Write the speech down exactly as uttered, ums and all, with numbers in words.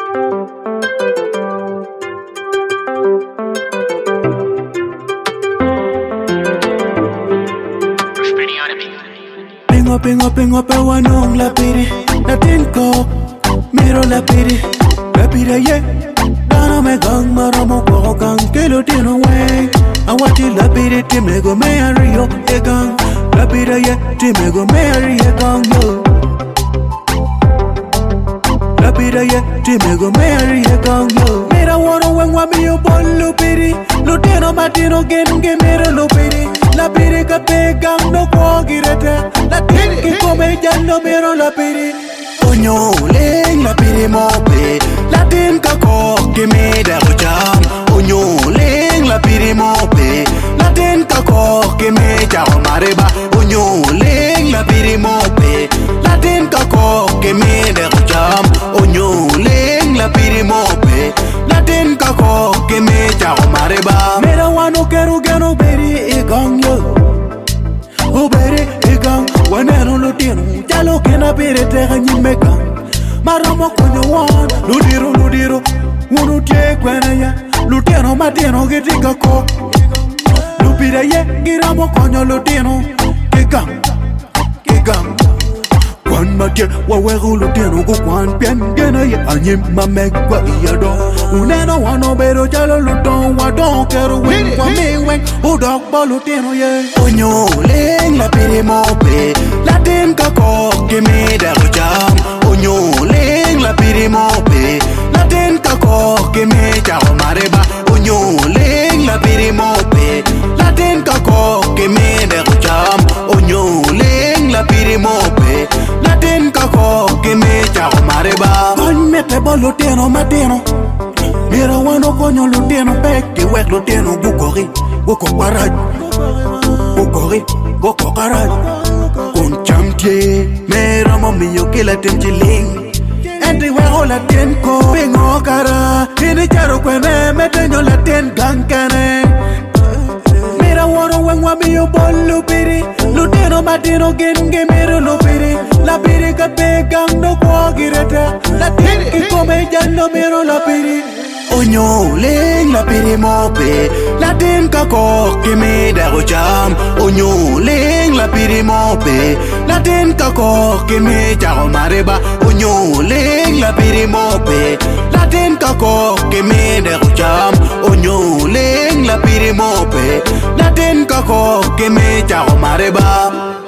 Pingo, pingo, pingo, pewanong la piri. La tinko, miro la piri. La piri, yeah. Dana me gang, maramo ko gang. Kilo tino way. I want you la piri, time go marry yo, e gang. La piri, yeah. Time go marry e gang, yo. La piri, yeah. Time go marry e gang, yo. Mira wano when wa mi yo bolu piri. Lutino matino gen ge mira lo piri. La piri ka pe gang no ko girete. La tinki come ya no miro la piri. Oño ling la piri mo pe. La tinka ko que me da jam. Oño ling la piri mo pe. La tinka ko que me ja mareba. Oño ling la piri mo pe. La tinka ko que me da jam. Oño ling la piri mo pe. La tinka ko que me ja mareba. Mera wano keru geno beri e gang yo. O beri e gang. Wanero lo tino, jalo kena bere tega nyimeka. Maramo konyo wan, ludiro ludiro, wunu tie kwena ya. Lutino matino gitika ko. Lupira ye, giramo konyo lutino, kigang, kigang. Kwan matia, wawego lutino go kwan pian gena ya. Anyim mamekwa iyado. Uneno wano bero jalo luton wadon kero wing kwa me weng. Udok bo lutino ye. Onyo ling la piri mo pe. La tinka ko que me da jam. Onyo ling la piri mo pe. La tinka ko que me ja mareba. Onyo ling la piri mo pe. La tinka ko que me da jam. Onyo ling la piri mo pe. La tinka ko que me ja mareba. Kon mete bo lutino matino. Mira wano konyo lutino peki wek lutino bukori. Woko paraj. Bukori. Woko paraj. Kun chamtie. Mera mami yo kila tenjiling. Enti weko la ten ko. Pingo kara. Hini charo kwene. Metenyo la ten gankane. Mira wano wen wami yo bolu piri. Lutino matino genge miro lo piri. La piri ka pe gang no kwa girete. La tinki kome jano miro la piri. Oño ling la piri mo pe. La tinka ko que me da jam. Oño ling la piri mo pe. La tinka ko que me ja mareba. Oño ling la piri mo pe. La tinka ko que me da jam. Oño ling la piri mo pe. La tinka ko que me ja mareba.